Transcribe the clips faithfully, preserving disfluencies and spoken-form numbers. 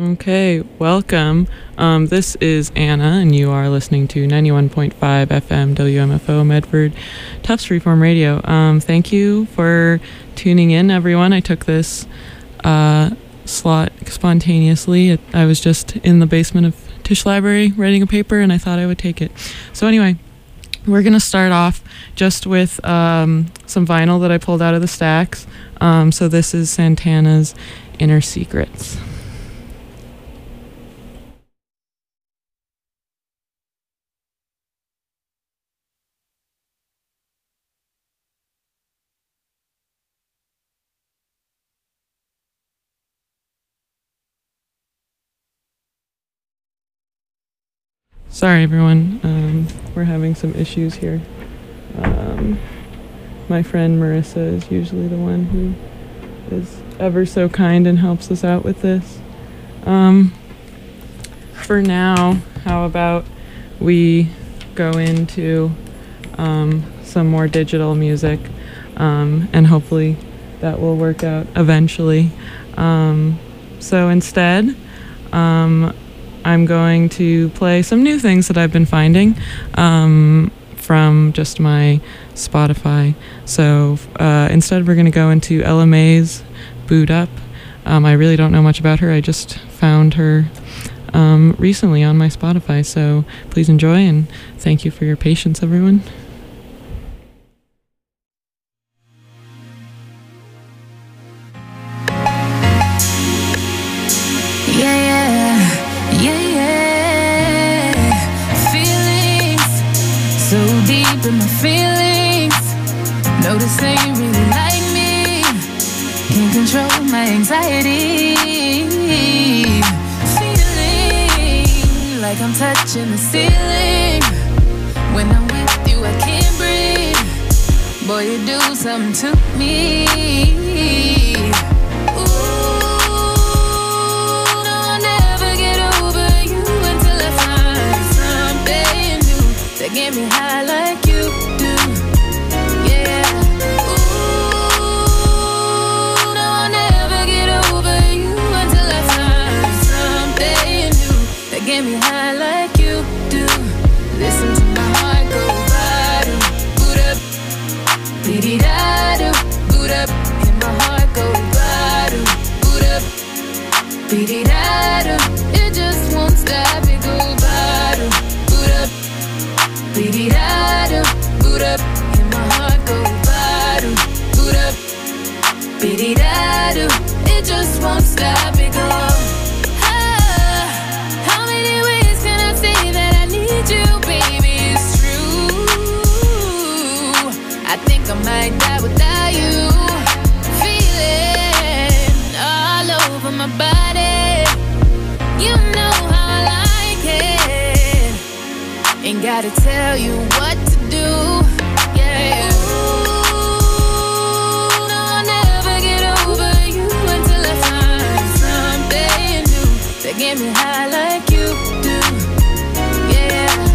Okay, welcome. Um, this is Anna, and you are listening to ninety-one point five F M W M F O Medford, Tufts Freeform Radio. Um, thank you for tuning in, everyone. I took this uh, slot spontaneously. I was just in the basement of Tisch Library writing a paper, and I thought I would take it. So anyway, we're going to start off just with um, some vinyl that I pulled out of the stacks. Um, so this is Santana's Inner Secrets. Sorry, everyone. Um, we're having some issues here. Um, my friend Marissa is usually the one who is ever so kind and helps us out with this. Um, for now, how about we go into um, some more digital music, um, and hopefully that will work out eventually. Um, so instead, um, I'm going to play some new things that I've been finding um, from just my Spotify. So uh, instead, we're going to go into Ella May's Boot Up. Um, I really don't know much about her. I just found her um, recently on my Spotify. So please enjoy, and thank you for your patience, everyone. In my feelings, notice they ain't really like me. Can't control my anxiety. Feeling like I'm touching the ceiling. When I'm with you, I can't breathe. Boy, you do something to me. Ooh, no, I'll never get over you until I find something new that get me high like you. Get me high like you do. Listen to my heart go bottom. Boot up, beat da do. Boot up, and my heart go bottom. Boot up, beat da do. It just won't stop. It go bottom. Boot up, beat da do. Boot up, and my heart go bottom. Boot up, beat da do. It just won't stop. It go. I might die without you. Feeling all over my body. You know how I like it. Ain't gotta tell you what to do. Yeah. Ooh, no, I'll never get over you until I find something new that get me high like you do. Yeah.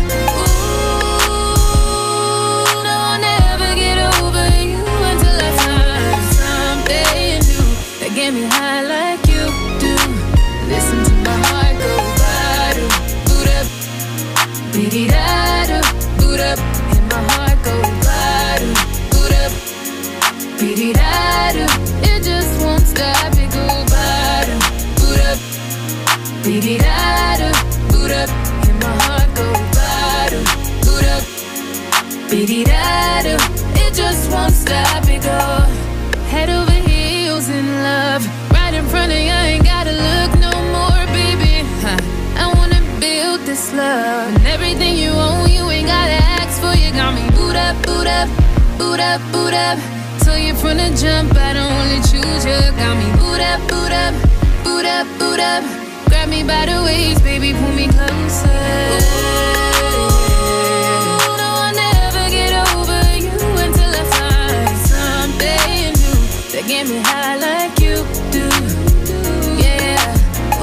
Get me high like you do. Listen to my heart go bottom. Boot up, beat da do. Boot up, and my heart go bottom. Boot up, beat da do. It just won't stop. It go bottom. Boot up, beat da do. Boot up, and my heart go bottom. Boot up, beat da do. It just won't stop. It go head over heels in love, right in front of you, I ain't gotta look no more, baby. Huh. I wanna build this love, and everything you own, you ain't gotta ask for. You got me boot up, boot up, boot up, boot up. So you from the jump, I don't only choose you. Got me boot up, boot up, boot up, boot up. Grab me by the waist, baby, pull me closer. Ooh, no, I'll never get over you until I find something that get me high like you do. Yeah.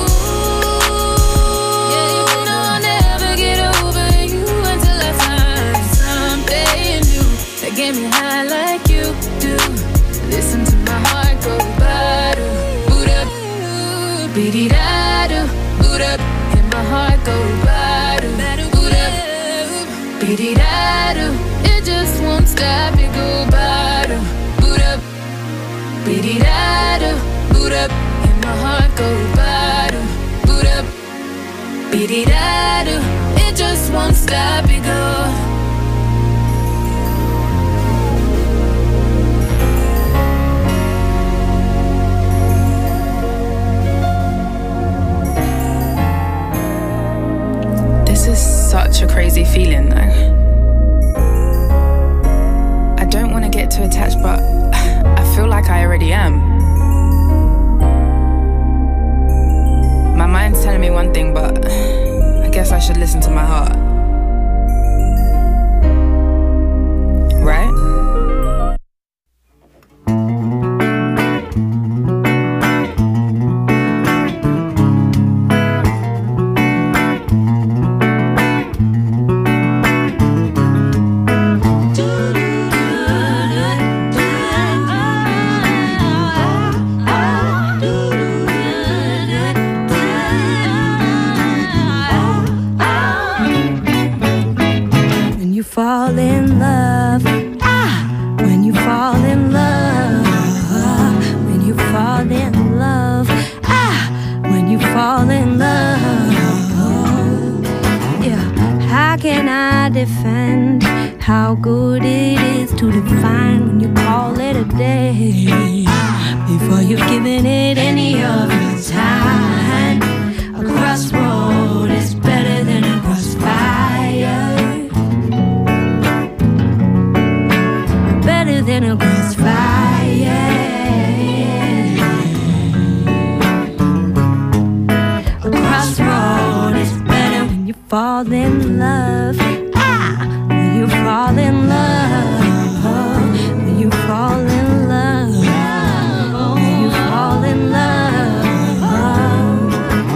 Ooh, yeah, no, I'll never get over you until I find something new that get me high like you do. Listen to my heart go bottom. Boot up, beat da do. Biddy-da-do, it just won't stop. It go bada, boot up. Biddy-da-do, boot up. And my heart go bada, boot up. Biddy-da-do, it just won't stop. It go. This is such a crazy feeling though. I don't want to get too attached, but I feel like I already am. My mind's telling me one thing, but I guess I should listen to my heart. Right? Fall in love, ah, when you fall in love, when you fall in love, ah, when you fall in love, yeah. How can I defend how good it is to define when you call it a day before you've given it any of your time? A crossroad is better than a crossfire. Better than a crossfire. A crossroad is better when you fall in love. Ah, when you fall in love. When you fall in love. When you fall in love.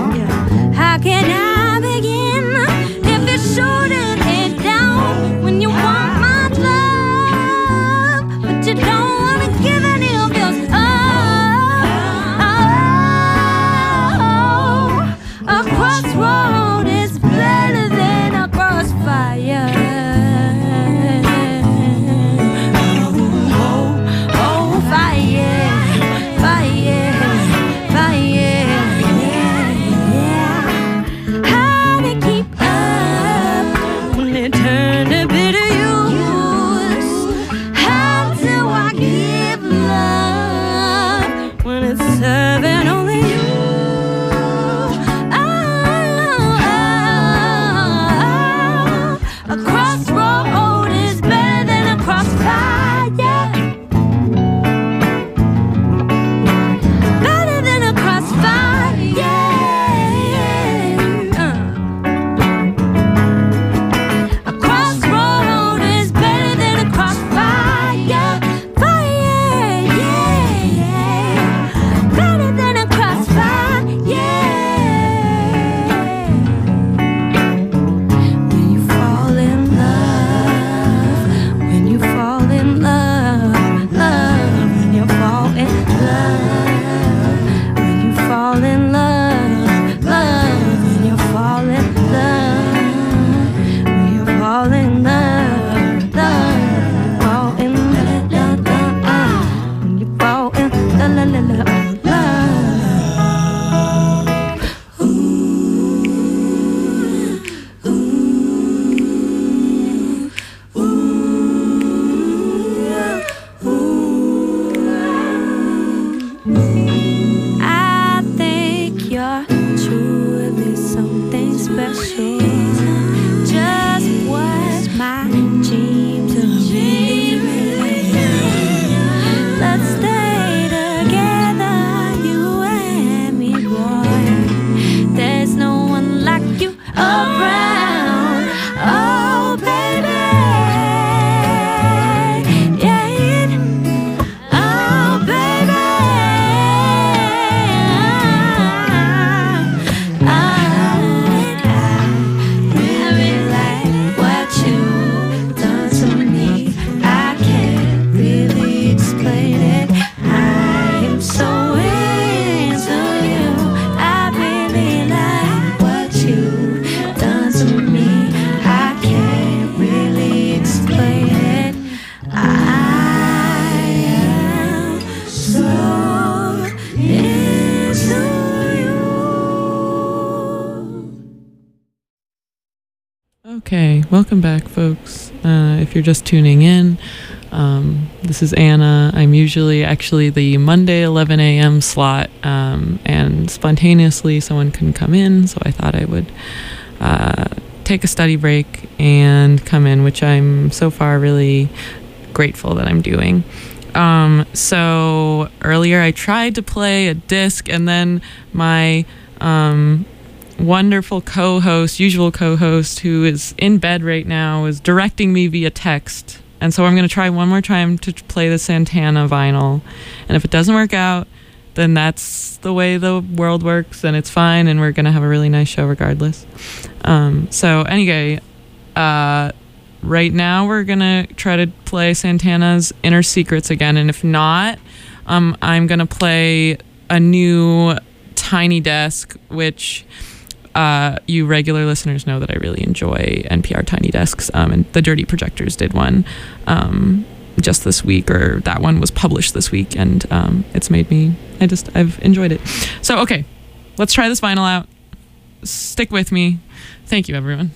welcome back, folks. Uh, if you're just tuning in, um, this is Anna. I'm usually actually the Monday eleven a.m. slot, um, and spontaneously someone can come in, so I thought I would uh, take a study break and come in, which I'm so far really grateful that I'm doing. Um, so earlier I tried to play a disc, and then my um, wonderful co-host, usual co-host, who is in bed right now, is directing me via text. And so I'm going to try one more time to play the Santana vinyl. And if it doesn't work out, then that's the way the world works, and it's fine, and we're going to have a really nice show regardless. Um, so anyway, uh, right now we're going to try to play Santana's Inner Secrets again. And if not, um, I'm going to play a new Tiny Desk, which... Uh, you regular listeners know that I really enjoy N P R Tiny Desks, um, and the Dirty Projectors did one um, just this week, or that one was published this week, and um, it's made me, I just, I've enjoyed it. So, okay, let's try this vinyl out. Stick with me. Thank you, everyone.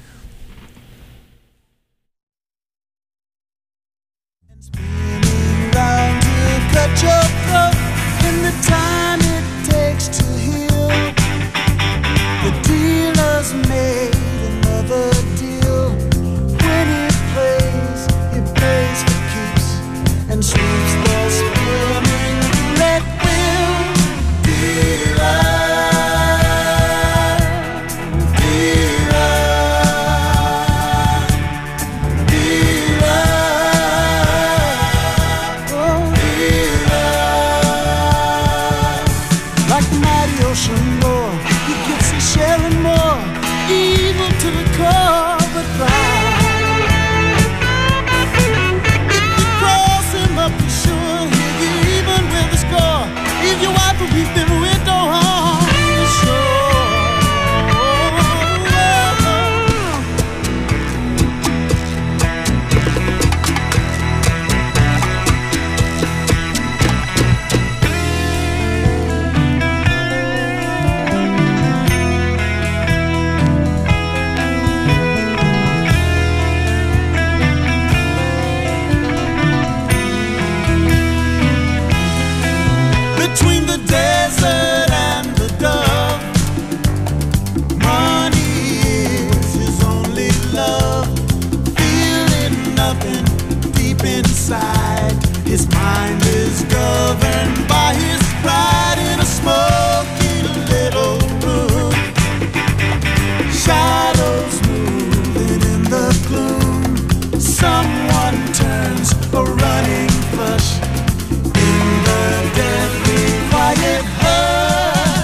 Round to cut your throat in the time it takes to heal. The dealer's made another deal. When he plays, he plays for keeps and sweeps the spinning roulette wheel. Dealer, dealer, dealer, oh dealer. Like the mighty ocean roar, sharing more, evil to the core, but pride. If you cross him up, you sure he'll get even with the score. If your wife will weep them window on the shore. His mind is governed by his pride in a smoky little room. Shadows moving in the gloom. Someone turns a running flush in the deathly quiet hush.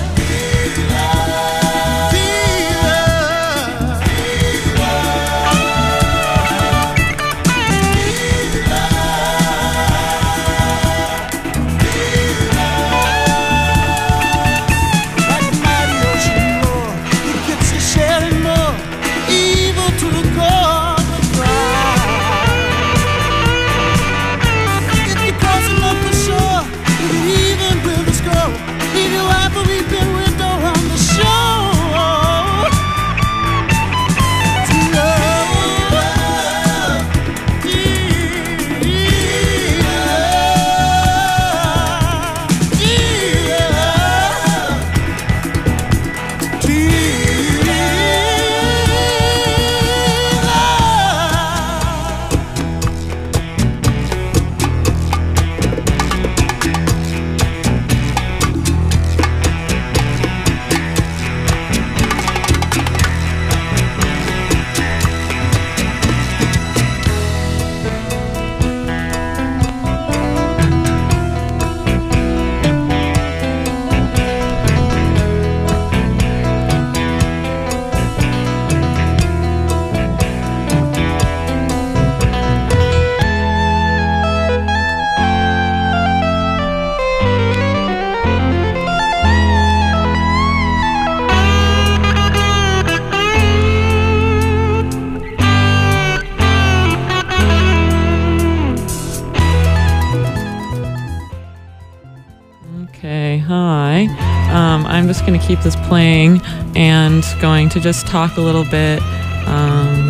Um, I'm just going to keep this playing and going to just talk a little bit um,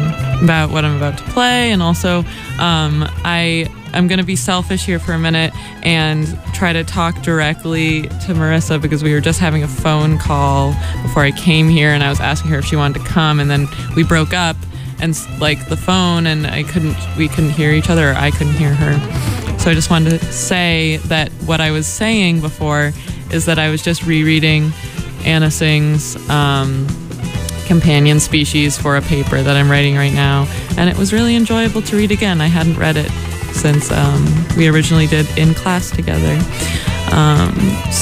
about what I'm about to play, and also um, I I'm gonna be selfish here for a minute and try to talk directly to Marissa, because we were just having a phone call before I came here, and I was asking her if she wanted to come, and then we broke up, and like the phone, and I couldn't we couldn't hear each other, or I couldn't hear her. So I just wanted to say that what I was saying before is that I was just rereading Anna Tsing's um, Companion Species for a paper that I'm writing right now, and it was really enjoyable to read again. I hadn't read it since um, we originally did in class together. Um,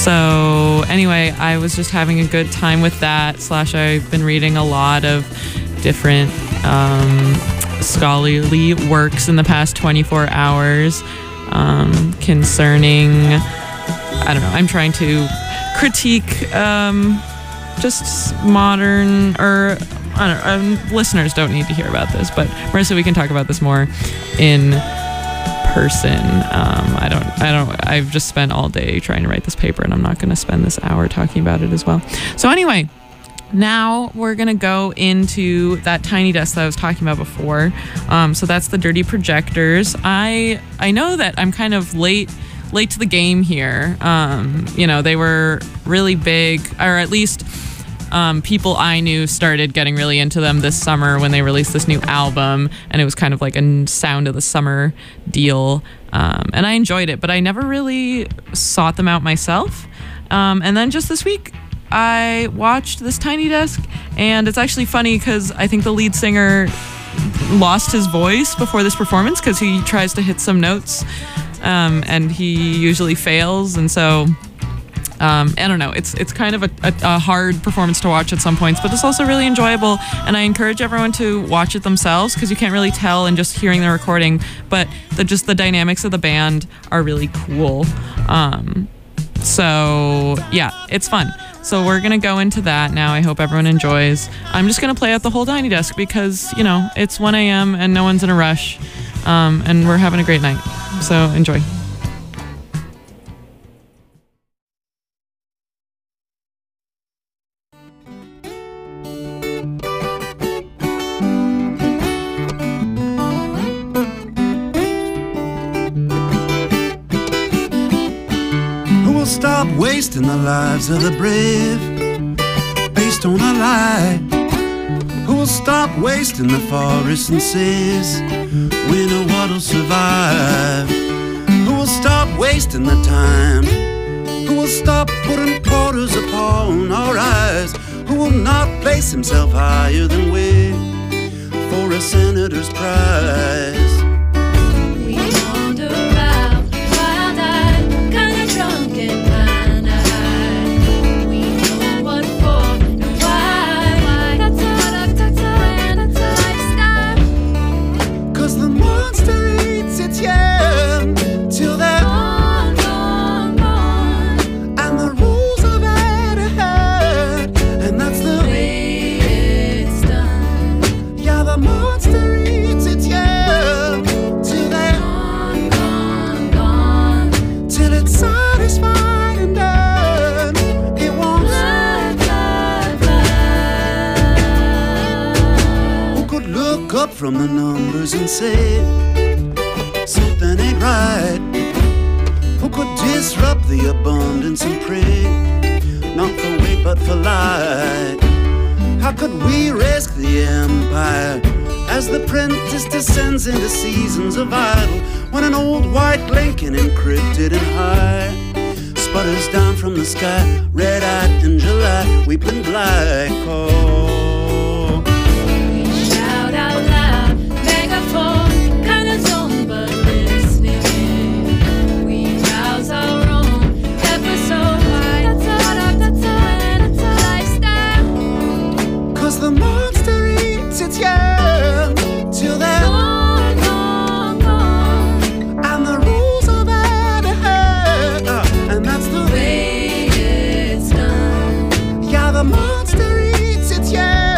so anyway, I was just having a good time with that, slash I've been reading a lot of different um, scholarly works in the past twenty-four hours um, concerning, I don't know, I'm trying to critique um, just modern, or I don't know, um, listeners don't need to hear about this, but Marissa, we can talk about this more in person. Um, I don't, I don't, I've just spent all day trying to write this paper, and I'm not going to spend this hour talking about it as well. So anyway, now we're going to go into that tiny desk that I was talking about before. Um, so that's the Dirty Projectors. I, I know that I'm kind of late, late to the game here. Um, you know, they were really big, or at least Um, people I knew started getting really into them this summer when they released this new album, and it was kind of like a sound of the summer deal, um, and I enjoyed it, but I never really sought them out myself. Um, and then just this week I watched this Tiny Desk, and it's actually funny because I think the lead singer lost his voice before this performance because he tries to hit some notes um, and he usually fails, and so Um, I don't know. It's it's kind of a, a, a hard performance to watch at some points, but it's also really enjoyable. And I encourage everyone to watch it themselves, because you can't really tell in just hearing the recording. But the, just the dynamics of the band are really cool. Um, so yeah, it's fun. So we're gonna go into that now. I hope everyone enjoys. I'm just gonna play out the whole Tiny Desk because, you know, it's one a.m. and no one's in a rush, um, and we're having a great night. So enjoy. Stop wasting the lives of the brave based on a lie. Who will stop wasting the forests and seas? We know what'll survive. Who will stop wasting the time? Who will stop putting quarters upon our eyes? Who will not place himself higher than we for a senator's prize? From the numbers and say something ain't right. Who could disrupt the abundance and pray not for weight but for light? How could we risk the empire as the apprentice descends into seasons of idle, when an old white Lincoln encrypted and high sputters down from the sky, red-eyed in July, weeping black coal? The monster eats its young till they're gone, gone, gone, and the rules of it ahead, uh, and that's the way it's done. Yeah, the monster eats its young.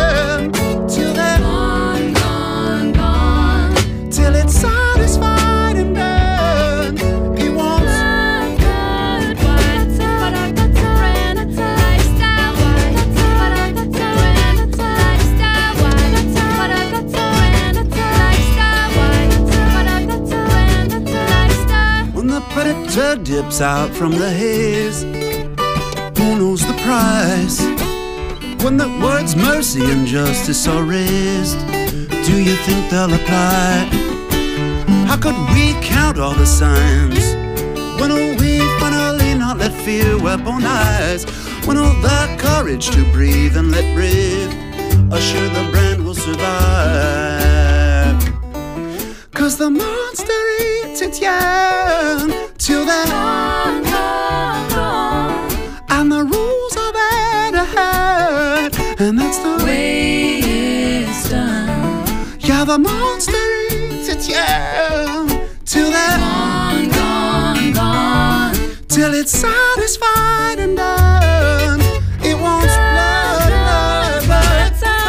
predator dips out from the haze. Who knows the price when the words mercy and justice are raised? Do you think they'll apply? How could we count all the signs? When will we finally not let fear weaponize? When will the courage to breathe and let breathe assure the brand will survive? Cause the monster eats its young till they're gone, gone, gone. And the rules are there to hurt, and that's the way it's done. Yeah, the monster eats its young till they're gone, gone, gone. Till it's satisfied and done. It wants blood, blood, blood.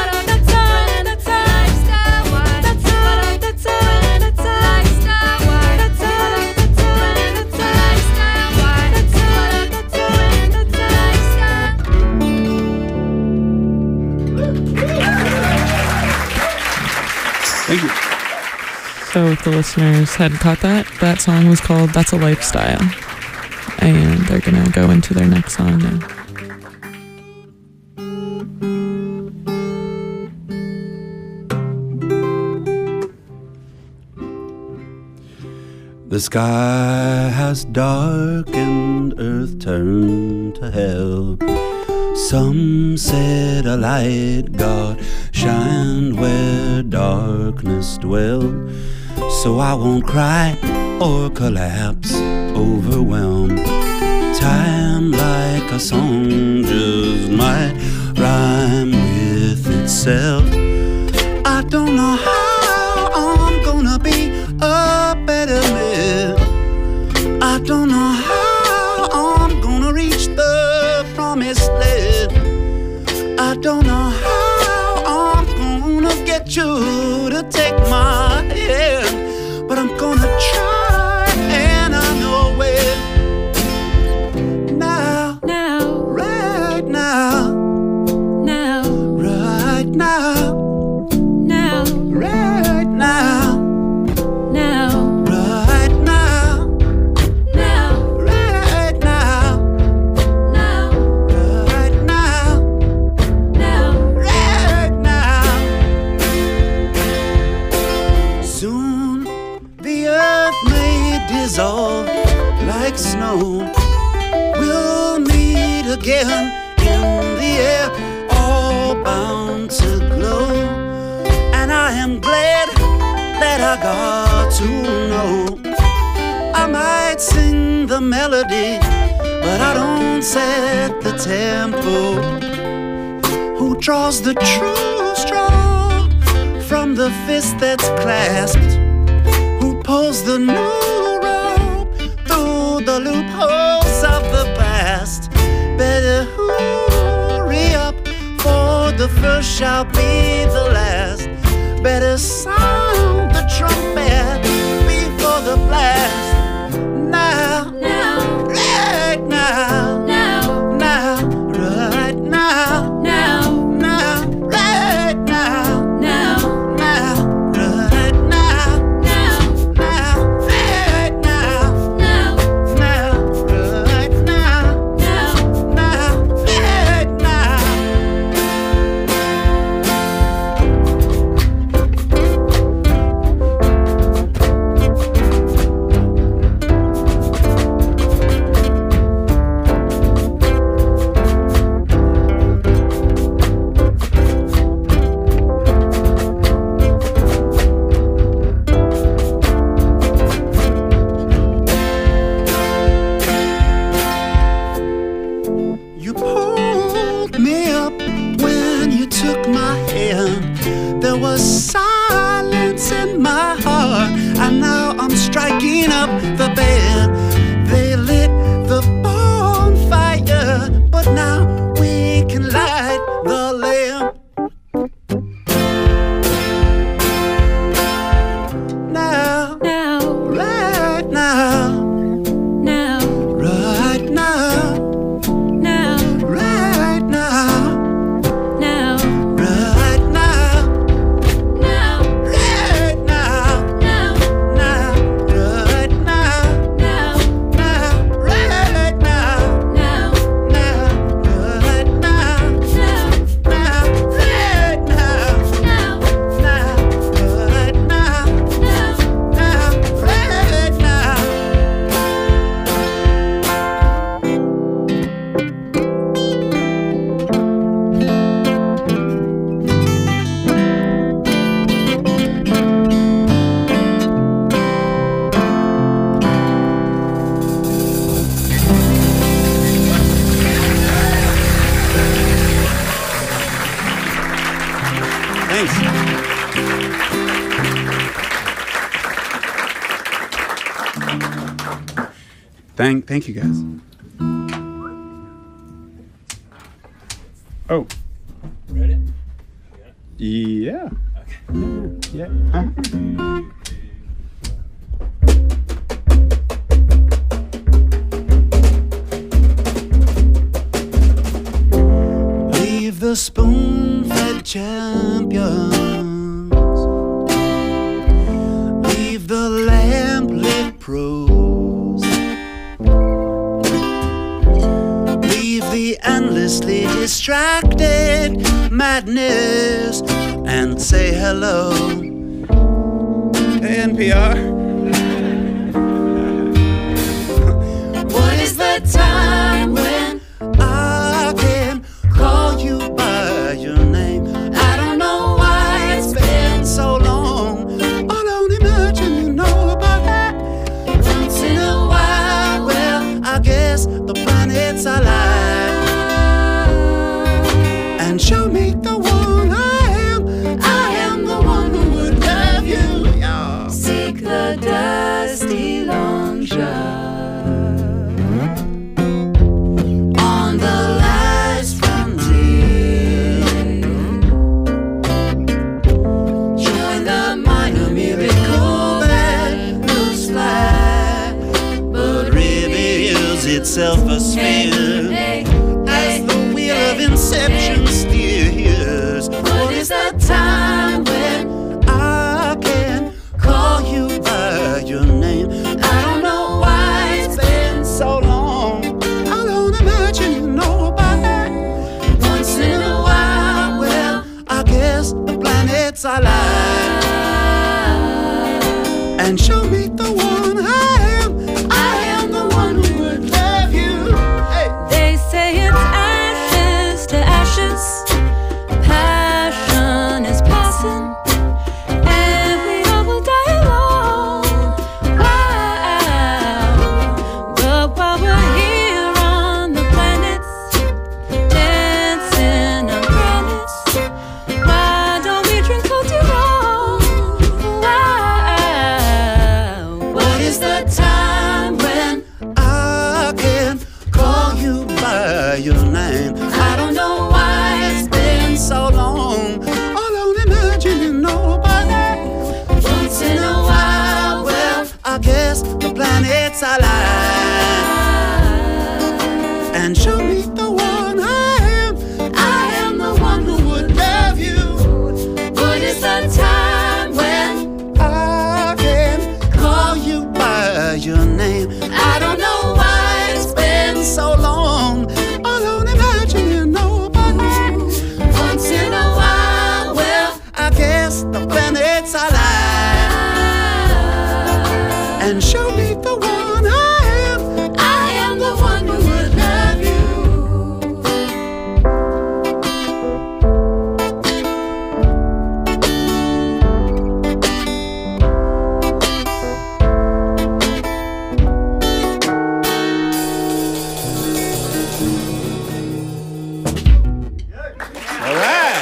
Thank you. So if the listeners hadn't caught that, that song was called That's a Lifestyle. And they're gonna go into their next song now. The sky has darkened, earth turned to hell. Some said a light God shined where darkness dwelled. So I won't cry or collapse, overwhelmed. Time like a song just might rhyme with itself. I don't know how I'm gonna be a better man. I don't know how I'm gonna reach the promised land. I don't know how I'm gonna get you to take my hand, but I'm gonna try, and I know it. Now, now, right now, now, right now, now, right now, now, right now, now, right now, now, right now, now, right now. Soon the earth may dissolve like snow. We'll meet again in the air, all bound to glow. And I am glad that I got to know. I might sing the melody, but I don't set the tempo. Who draws the true straw from the fist that's clasped? Who pulls the new rope through the loopholes of the past? Better hurry up, for the first shall be the last. Better sound the trumpet before the blast. Now, now, right now, now, now, right now, now, now, right now, now, now, right now, now, now, right now, now, now, right now, now, now, right now. You pulled me up when you took my hand. There was silence in my heart, and now I'm striking up the band. They lit the bonfire, but now we can light the lamp. Now, now, right now, now, right now, now, right now, now, right now, now, right now, now, now, right now, Thank, thank you guys. Oh. Ready? Yeah. Okay. Yeah. Huh? Leave the spoon-fed champions. Leave the lamp-lit pros. Leave the endlessly distracted madness and say hello. Hey, N P R. What is the time when I can call you by your name? I don't know why it's been so long. I don't imagine you know about that. Once in a while, well, I guess the planets align and show me the one I am. I am the one who would love you. Yeah. Seek the dusty long shot On the last frontier, join the minor miracle that looks flat, but reveals itself a sphere as the wheel of inception steers. What is the time when I can call you by your name? I don't know why it's been so long. I don't imagine you know about that. Once in a while, well, I guess the planets align and show me the one I am. I am the one who would love you. Hey. They say it's ashes to ashes. Passion is passing, and we all will die alone. Wow. But while we're here on the planets, dancing on planets, why don't we drink till tomorrow? Wow. What is the time when I can call you by your name? I don't know why it's been so long. I don't imagine you know about that. Once in a while, well, I guess the planets align and show me the one I am. I am the one who would love you. What is the time when I can call you by your name? I don't know why it's been so long. I don't imagine you know about that. Once in a while, well, I guess the planets align and show me the one I am. I am the one who would love you. All right.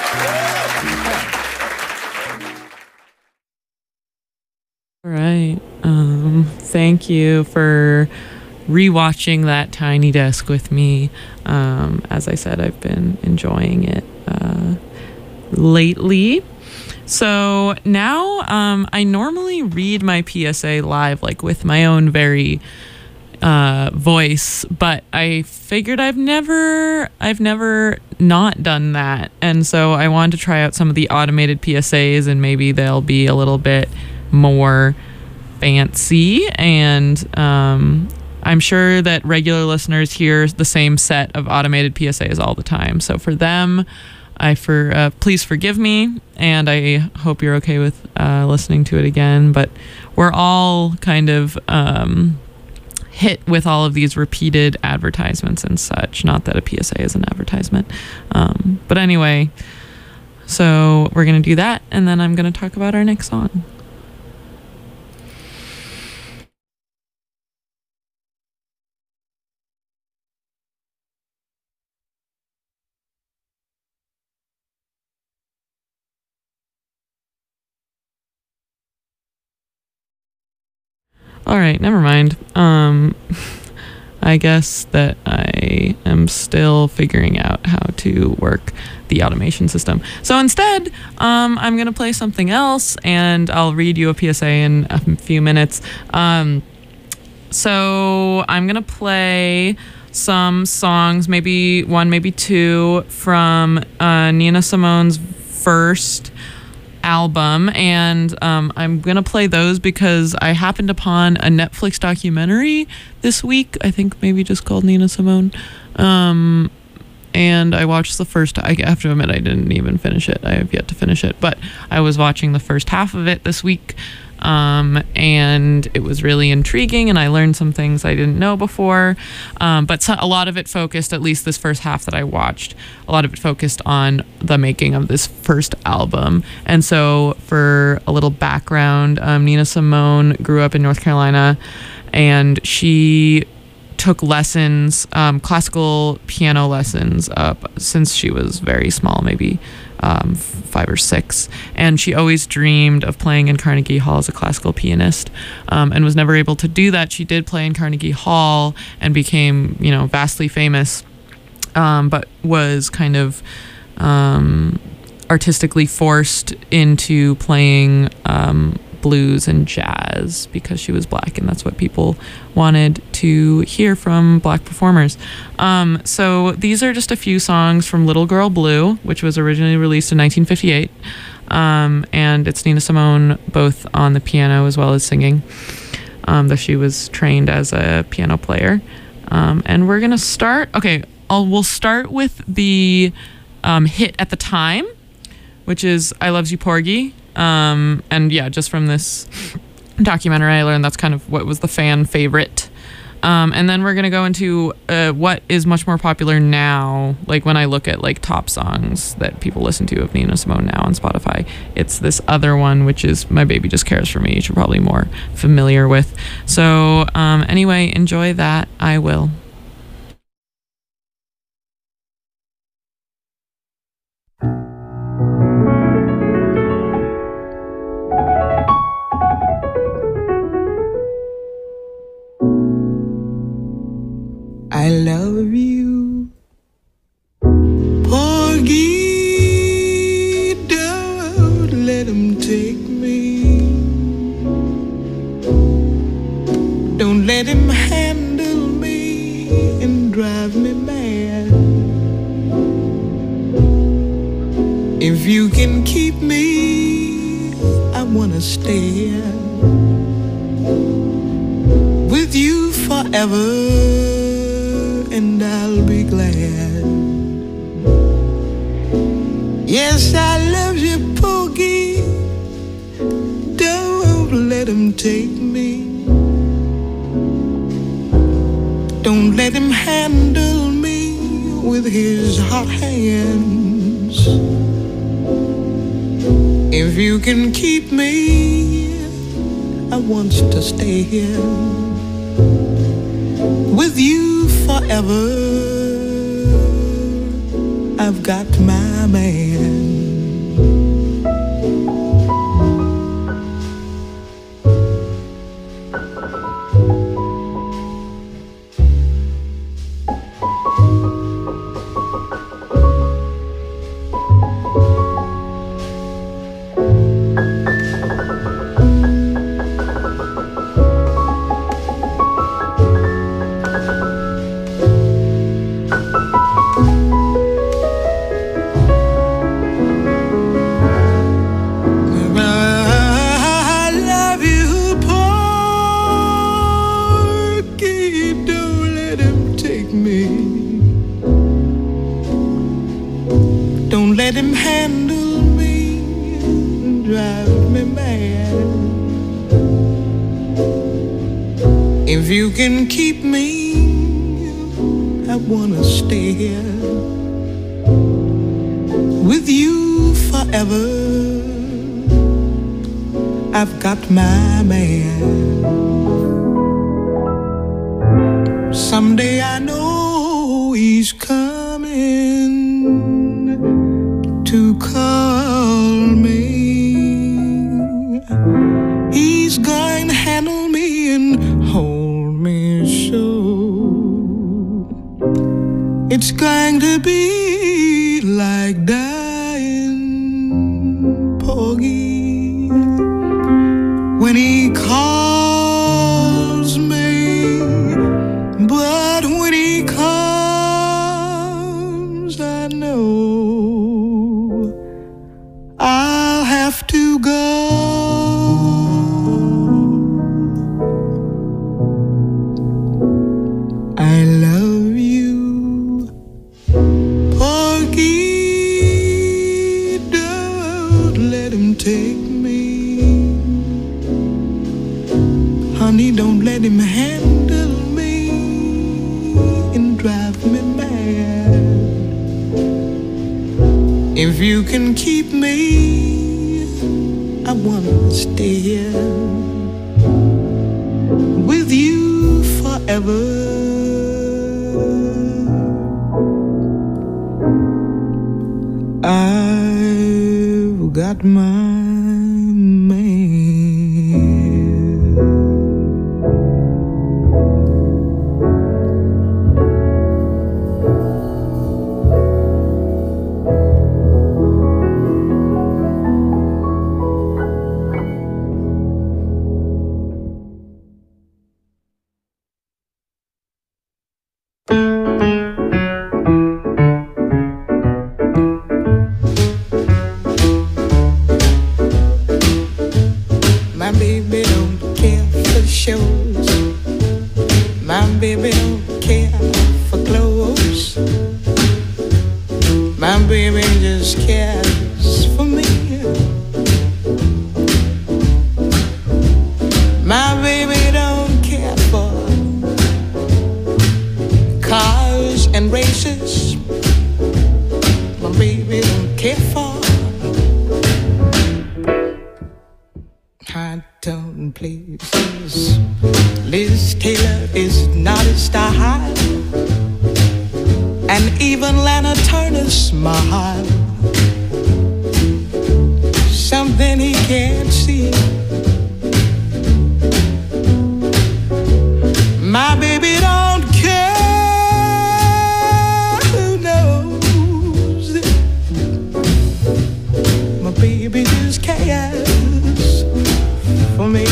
All right. Um, thank you for rewatching that Tiny Desk with me. Um, as I said, I've been enjoying it uh, lately. So now um, I normally read my P S A live, like with my own very uh, voice, but I figured I've never, I've never not done that, and so I wanted to try out some of the automated P S As, and maybe they'll be a little bit more fancy. And um, I'm sure that regular listeners hear the same set of automated P S As all the time. So for them, I for uh, please forgive me, and I hope you're okay with uh, listening to it again. But we're all kind of um, hit with all of these repeated advertisements and such. Not that a P S A is an advertisement, um, but anyway. So we're gonna do that, and then I'm gonna talk about our next song. All right, never mind. Um, I guess that I am still figuring out how to work the automation system. So instead, um, I'm going to play something else, and I'll read you a P S A in a few minutes. Um, so I'm going to play some songs, maybe one, maybe two, from uh, Nina Simone's first album, and um, I'm gonna play those because I happened upon a Netflix documentary this week, I think maybe just called Nina Simone, um, and I watched the first. I have to admit I didn't even finish it. I have yet to finish it, but I was watching the first half of it this week, um, and it was really intriguing, and I learned some things I didn't know before, um, but so, a lot of it focused, at least this first half that I watched, a lot of it focused on the making of this first album. And so for a little background, um, Nina Simone grew up in North Carolina, and she took lessons, um, classical piano lessons up since she was very small, maybe um, five or six. And she always dreamed of playing in Carnegie Hall as a classical pianist, um, and was never able to do that. She did play in Carnegie Hall and became, you know, vastly famous, um, but was kind of um, artistically forced into playing um, blues and jazz because she was black, and that's what people wanted to hear from black performers. Um, so these are just a few songs from Little Girl Blue, which was originally released in nineteen fifty-eight, um, and it's Nina Simone both on the piano as well as singing, um, though she was trained as a piano player. Um, and we're gonna start, okay, I'll, we'll start with the um, hit at the time, which is I Loves You Porgy. Um, and yeah, just from this documentary, I learned that's kind of what was the fan favorite. Um, and then we're going to go into uh, what is much more popular now. Like when I look at like top songs that people listen to of Nina Simone now on Spotify, it's this other one, which is My Baby Just Cares For Me, which you're probably more familiar with. So um, anyway, enjoy that. I will. I love you, Porgy, don't let him take me. Don't let him handle me and drive me mad. If you can keep me, I wanna stay with you forever, and I'll be glad. Yes, I love you, Porgy, don't let him take me. Don't let him handle me with his hot hands. If you can keep me, I want to stay here with you forever. I've got my man. Let him handle me and drive me mad. If you can keep me, I wanna stay here with you forever. I've got my man. Someday I know he's coming to call me. He's going to handle me and going to be like dying Porgy when he calls me, but when he comes, I know I'll have to go. I love you, Porgy, don't let him take me. Honey, don't let him handle me and drive me mad. If you can keep me, I wanna stay here with you forever. I've got my man. My baby don't care for shows. My baby don't care for clothes. My baby just cares for me. My baby don't care for cars and races. My baby don't care for high-tone places. Liz Taylor is not his style, and even Lana Turner's smile, something he can't see. My baby don't care who knows it. My baby just cares for me.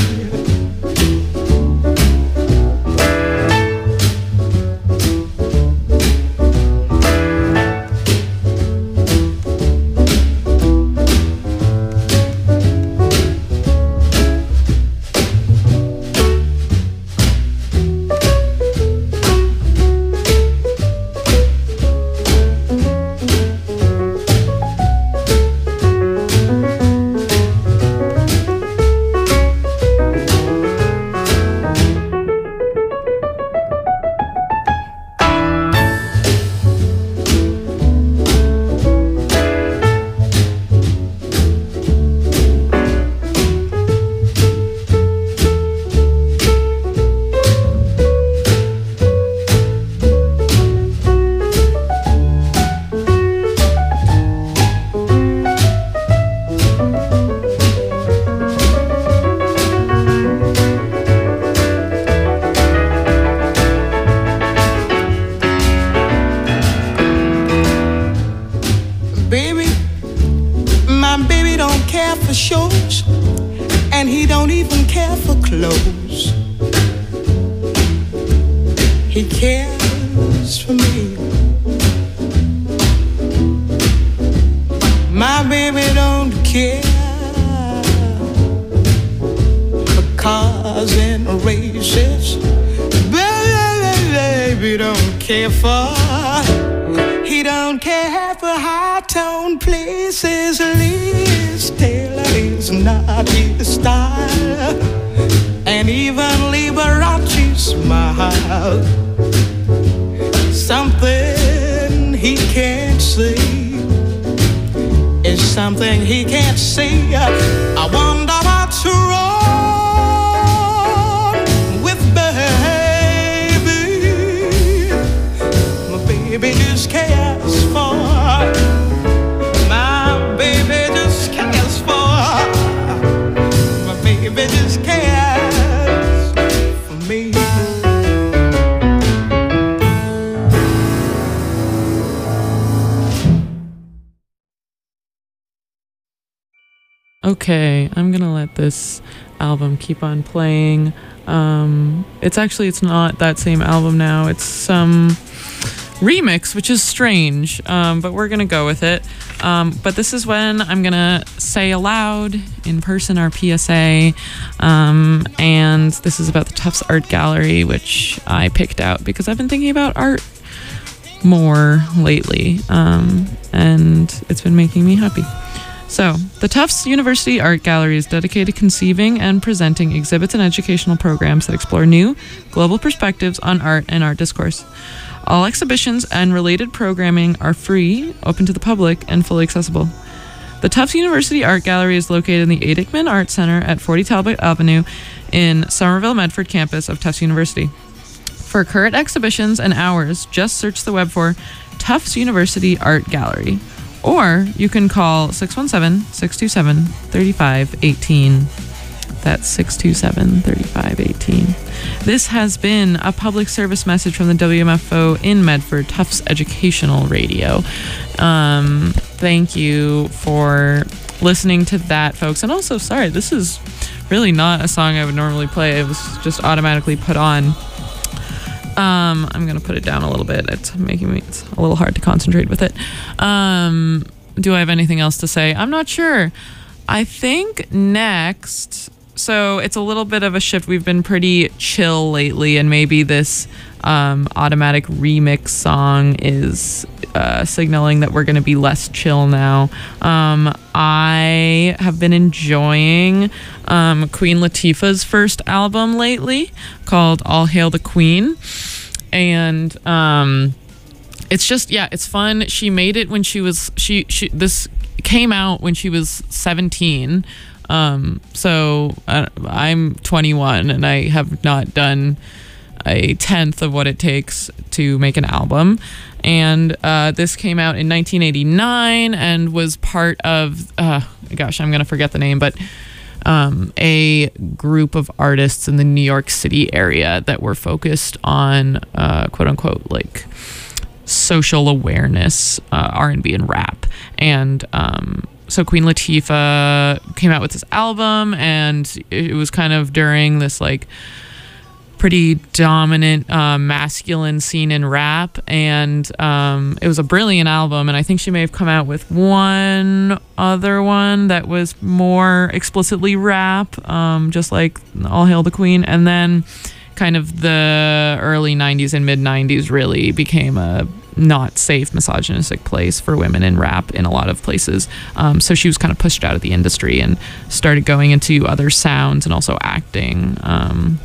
Baby, my baby don't care for shows, and he don't even care for clothes. He cares for me. My baby don't care for cars and races. Baby don't care for, he don't care for high-tone places. Liz Taylor is not his style, and even Liberace smile, something he can't see is something he can't see. I wonder what's wrong with baby. My baby just cares for, my baby just cares for, my baby just cares for me. Okay, I'm gonna let this album keep on playing. Um, it's actually, it's not that same album now. It's some remix, which is strange, um, but we're gonna go with it. Um, but this is when I'm gonna say aloud in person our P S A, um, and this is about the Tufts Art Gallery, which I picked out because I've been thinking about art more lately, um, and it's been making me happy. So, the Tufts University Art Gallery is dedicated to conceiving and presenting exhibits and educational programs that explore new, global perspectives on art and art discourse. All exhibitions and related programming are free, open to the public, and fully accessible. The Tufts University Art Gallery is located in the A. Dickman Art Center at forty Talbot Avenue in Somerville Medford campus of Tufts University. For current exhibitions and hours, just search the web for Tufts University Art Gallery. Or you can call six one seven, six two seven, three five one eight. That's six two seven, three five one eight. This has been a public service message from the W M F O in Medford, Tufts Educational Radio. Um, thank you for listening to that, folks. And also, sorry, this is really not a song I would normally play. It was just automatically put on. Um, I'm going to put it down a little bit. It's making me, it's a little hard to concentrate with it. Um, do I have anything else to say? I'm not sure. I think next, so it's a little bit of a shift. We've been pretty chill lately, and maybe this um, automatic remix song is uh, signaling that we're going to be less chill now. Um, I have been enjoying um, Queen Latifah's first album lately called All Hail the Queen. And um, it's just, yeah, it's fun. She made it when she was, she, she this came out when she was seventeen. Um, so uh, I'm twenty-one and I have not done a tenth of what it takes to make an album. And uh, this came out in nineteen eighty-nine and was part of, uh, gosh, I'm going to forget the name, but um, a group of artists in the New York City area that were focused on, uh, quote unquote, like social awareness, uh, R and B and rap. And um, so Queen Latifah came out with this album, and it was kind of during this like pretty dominant uh, masculine scene in rap, and um, it was a brilliant album. And I think she may have come out with one other one that was more explicitly rap, um, just like All Hail the Queen. And then kind of the early nineties and mid nineties really became a not safe misogynistic place for women in rap in a lot of places. Um, so she was kind of pushed out of the industry and started going into other sounds and also acting. Um,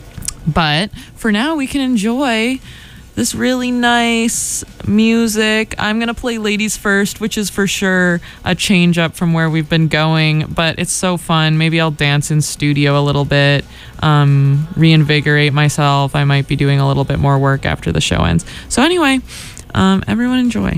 but for now, we can enjoy this really nice music. I'm going to play Ladies First, which is for sure a change up from where we've been going, but it's so fun. Maybe I'll dance in studio a little bit, um, reinvigorate myself. I might be doing a little bit more work after the show ends. So anyway, um, everyone enjoy.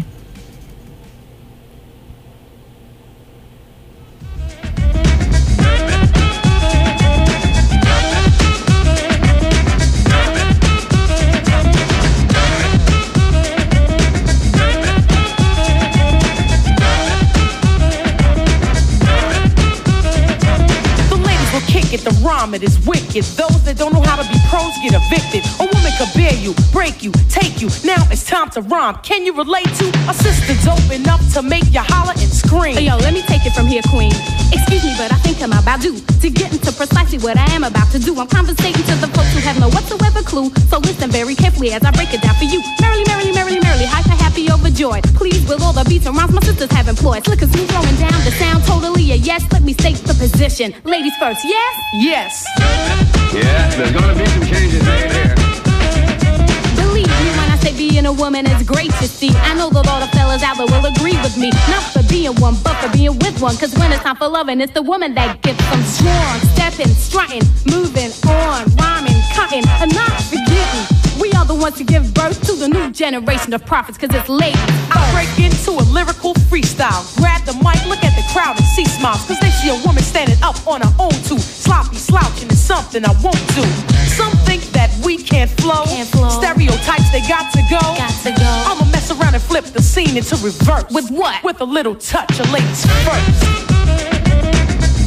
The rhyme, it is wicked. Those that don't know how to be pros get evicted. A woman could bear you, break you, take you. Now it's time to rhyme. Can you relate to a sister dope enough to make you holler and scream? Hey, yo, let me take it from here, queen. Excuse me, but I think I'm about due to get into precisely what I am about to do. I'm conversating to the folks who have no whatsoever clue. So listen very carefully as I break it down for you. Merrily, merrily, merrily, merrily, hyper, happy, overjoyed. Please, with all the beats and rhymes my sisters have employed. Slick as smooth flowing down the sound, totally a yes. Let me state the position. Ladies first, yes? Yes. Yeah, there's gonna be some changes made here. Believe me when I say being a woman is great to see. I know that all the fellas out there will agree with me. Not for being one, but for being with one. Cause when it's time for loving, it's the woman that gets them strong. Stepping, strutting, moving on, rhyming, cutting, and not forgetting. We are the ones to give birth to the new generation of prophets, cause it's ladies. I break into a lyrical freestyle. Grab the mic, look at the crowd and see smiles. Cause they see a woman standing up on her own too. Sloppy slouching is something I won't do. Some think that we can't flow. Can't flow. Stereotypes, they got to go. Got to go. I'ma mess around and flip the scene into reverse. With what? With a little touch of ladies first.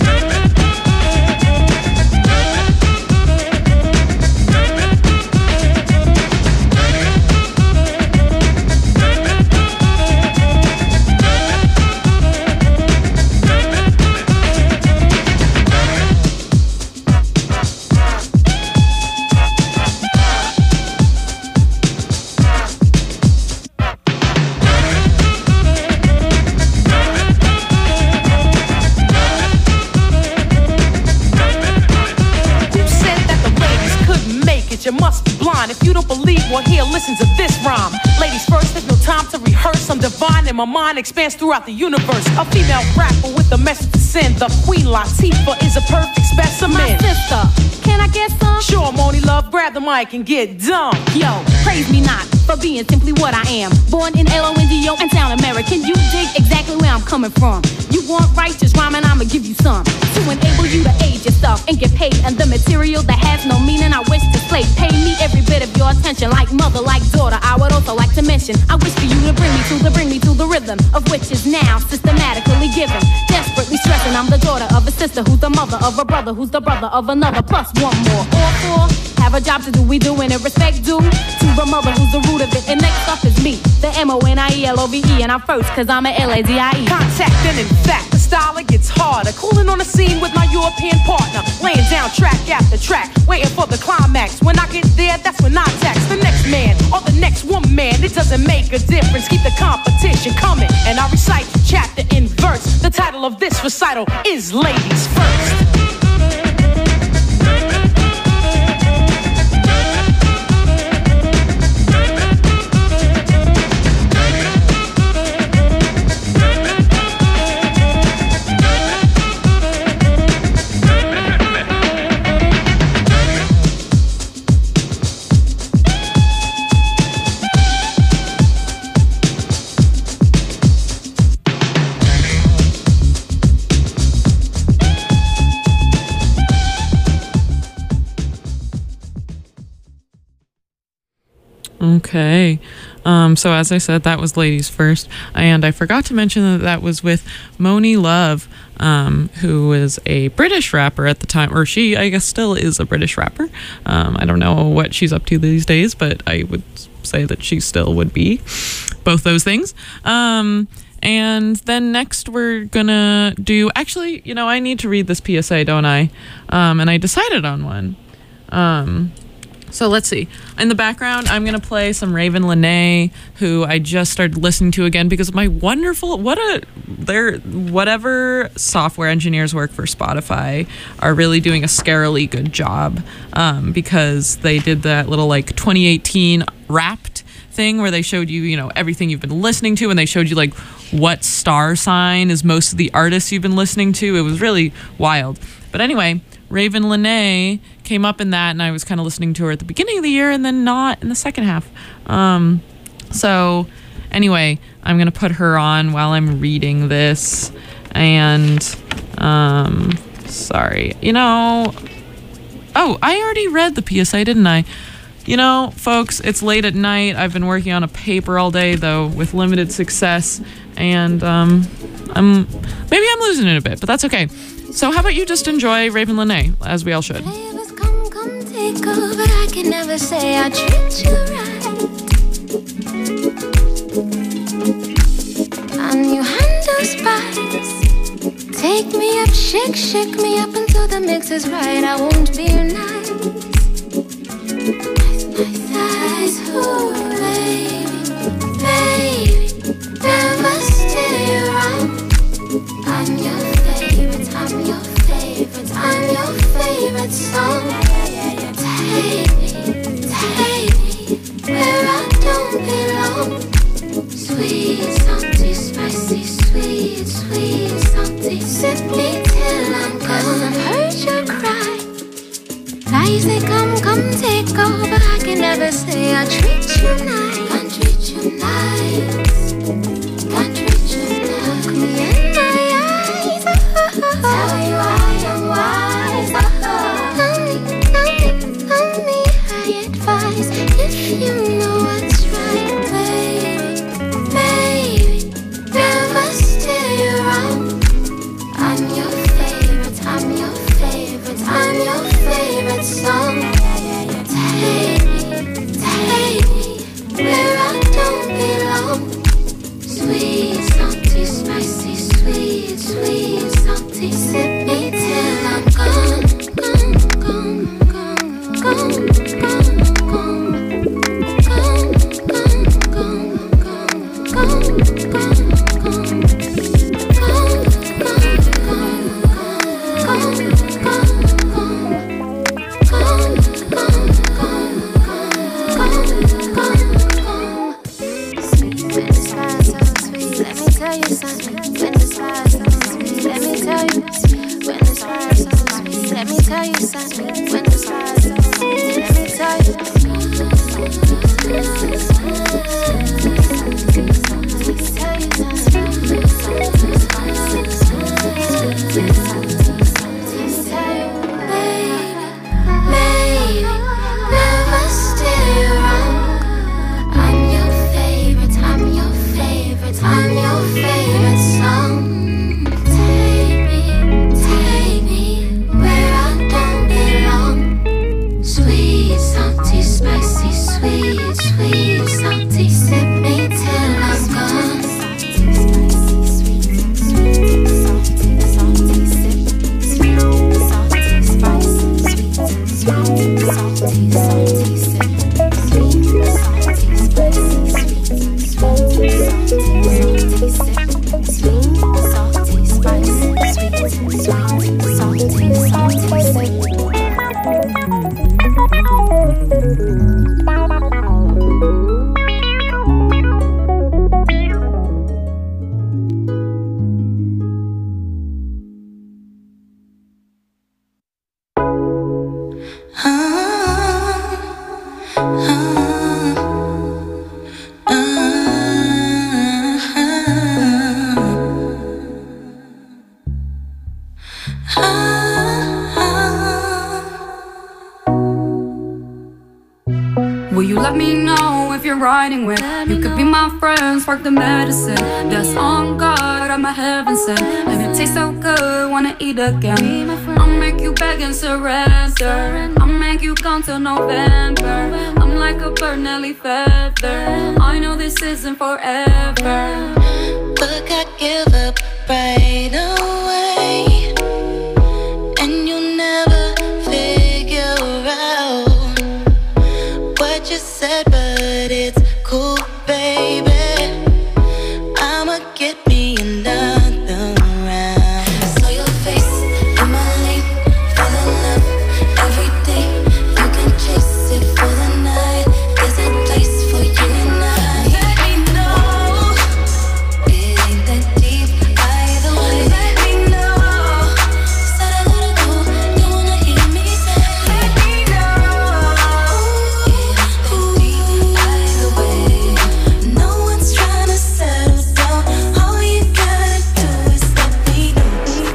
language, you must be blind. If you don't believe, well, here, listen to this rhyme. Ladies first, there's no time to rehearse. I'm divine and my mind expands throughout the universe. A female rapper with a message to send. The Queen Latifah is a perfect specimen. My sister, can I get some? Sure, Moni Love, grab the mic and get dumb. Yo, praise me not for being simply what I am. Born in L O N D O and town American. You dig exactly where I'm coming from. You want righteous rhyming, I'ma give you some. To enable you to age yourself and get paid. And the material that has no meaning, I wish to slay. Pay me every bit of your attention. Like mother, like daughter, I would also like to mention, I wish for you to bring me to the, bring me to the rhythm of which is now systematically given. Desperately stressing, I'm the daughter of a sister who's the mother of a brother who's the brother of another. Plus one more. All four have a job to do, we doing it. Respect due to the mother who's the root of it. And next up is me, the M O N I E L O V E. And I'm first cause I'm a L A D I E. Contact and in fact, the style it gets harder. Cooling on the scene with my European partner. Laying down track after track, waiting for the climax. When I get there, that's when I tax the next man or the next woman. It doesn't make a difference, keep the competition coming. And I recite chapter in verse. The title of this recital is Ladies First. Okay. Um, so as I said, that was Ladies First. And I forgot to mention that that was with Moni Love, um, who was a British rapper at the time, or she, I guess, still is a British rapper. Um, I don't know what she's up to these days, but I would say that she still would be both those things. Um, and then next we're gonna do, actually, you know, I need to read this P S A, don't I? Um, and I decided on one. Um... So let's see. In the background, I'm going to play some Raven Lenae, who I just started listening to again because of my wonderful, what a, they're, whatever software engineers work for Spotify are really doing a scarily good job, um, because they did that little like twenty eighteen Wrapped thing where they showed you, you know, everything you've been listening to, and they showed you like what star sign is most of the artists you've been listening to. It was really wild. But anyway, Raven Lenae came up in that, and I was kind of listening to her at the beginning of the year and then not in the second half. Um, so anyway, I'm going to put her on while I'm reading this. And, um, sorry, you know, oh, I already read the P S A, didn't I? You know, folks, it's late at night. I've been working on a paper all day, though, with limited success. And um, I'm maybe I'm losing it a bit, but that's okay. So how about you just enjoy Raven Lenae, as we all should. Flavors come, come take over, but I can never say I treat you right. And you handle spice. Take me up, shake, shake me up until the mix is right. I won't be nice. Nice, nice, nice, ooh, baby, baby, never stay around. I'm your favorite, I'm your favorite, I'm your favorite song. Take me, take me where I don't belong. Sweet, salty, spicy, sweet, sweet, salty. Sip me till I'm gone. I've heard you cry. I say come, come take over. I can never say I treat you nice. Can't treat you nice. Can't treat you nice. Look me in my eyes. Tell you I am wise. Tell me, tell me, tell me I advise. If you know what's right, baby, baby, never stay around. I'm your favorite, I'm your favorite, I'm your favorite song. Take me, take me where I don't belong. Sweet, salty, spicy, sweet, sweet, salty. Sip me till I'm gone, gone, gone, gone, gone, gone, gone, gone, gone, gone, gone, gone, gone. Gone, gone, gone, gone, gone, gone, gone. salty, salty, sweet, sweet, salty, spicy, sweet, sweet, salty, salty, sweet, salty, spicy, sweet, sweet, salty, salty, sweet. Will you let me know if you're riding with? You could be my friend, spark the medicine that's on God, I'm a heaven sent. And it tastes so good, wanna eat again. I'll make you beg and surrender. I'll make you come till November. I'm like a bird, Nelly feather. I know this isn't forever, but I give up right away, and you'll never figure out what you said, but it's cool, baby. I'ma get me another round. Saw your face in my lane, fell in love every day. You can chase it for the night. There's a place for you and I. Let me know it ain't that deep either way. Let me know. Said I gotta go, you wanna hear me say. Let me know it ain't that deep either way. No one's trying to settle down. All you gotta do is let me know.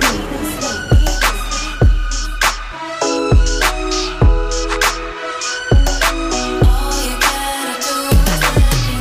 All you gotta do is let me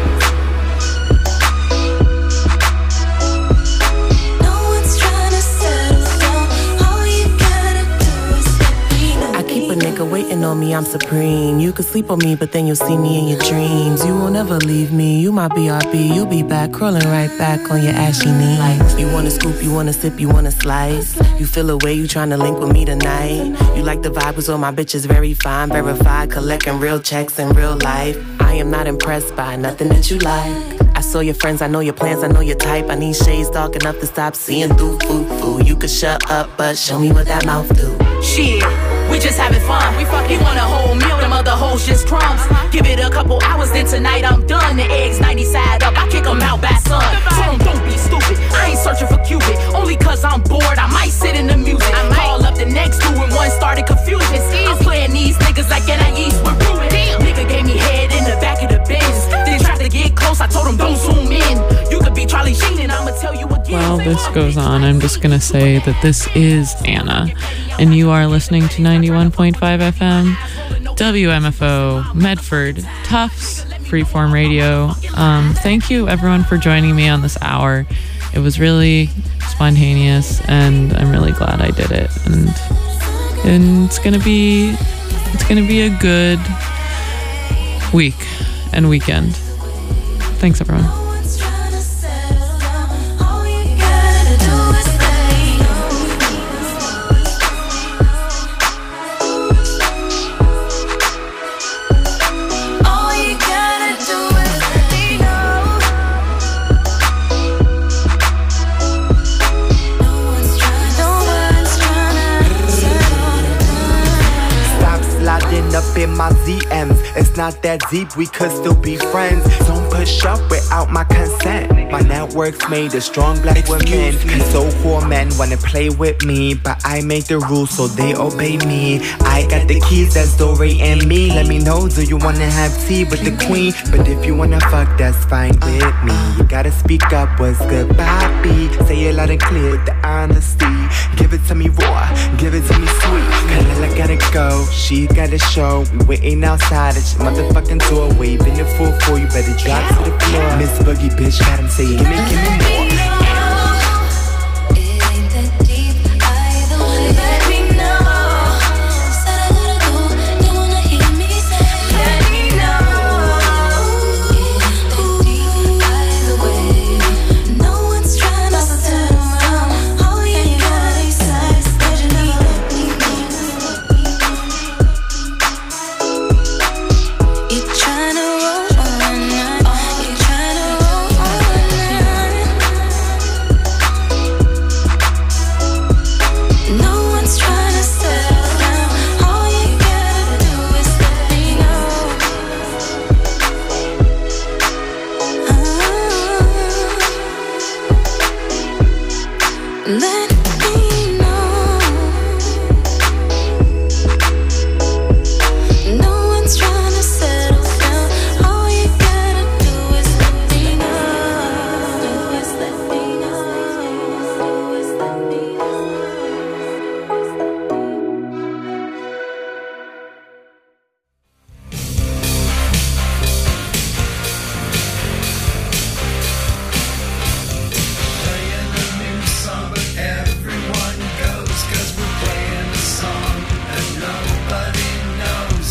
know. No one's trying to settle down. All you gotta do is let me know. I keep a nigga waiting on me, I'm supreme. You could sleep on me, but then you'll see me in your dreams. You will never leave me, you my B R B. You'll be back, crawling right back on your ashy knees. You wanna scoop, you wanna sip, you wanna slice. You feel away, you tryna link with me tonight. You like the vibe, cause all my bitches very fine. Verified, collecting real checks in real life. I am not impressed by nothing that you like. I saw your friends, I know your plans, I know your type. I need shades dark enough to stop seeing through, foo, foo. You could shut up, but show me what that mouth do. Shit, we just having fun. We fucking want a whole meal, them other hoes just crumbs. Give it a couple hours, then tonight I'm done. The eggs ninety side up, I kick them out by sun. Tell them don't be stupid, I ain't searching for Cupid. Only cause I'm bored, I might sit in the music. I might call up the next two and one started confusion. I'm playing these niggas like Yankees with Ruben. Nigga gave me head in the back of the Benz. Then tried to get close, I told him don't zoom in. You could be Charlie Sheen and I'ma tell you again. While this goes on, I'm just gonna say that this is Anna, and you are listening to ninety-one point five F M, W M F O, Medford, Tufts, Freeform Radio. Um, thank you everyone for joining me on this hour. It was really spontaneous, and I'm really glad I did it. And and it's gonna be it's gonna be a good week and weekend. Thanks everyone. Up in my Z Ms, it's not that deep, we could still be friends. Don't push up without my consent. My network's made of strong black women. So-called men wanna play with me, but I make the rules so they obey me. I got the keys, that's Dory and me. Let me know, do you wanna have tea with the queen? But if you wanna fuck, that's fine with me. You gotta speak up, what's good, Bobby? Say it loud and clear with the honesty. Give it to me raw, give it to me sweet. Cause I gotta go, she gotta show. We waiting outside at your motherfucking door, waving the full for you better drop to the floor. Miss Boogie, bitch, got him saying, give me, give me more.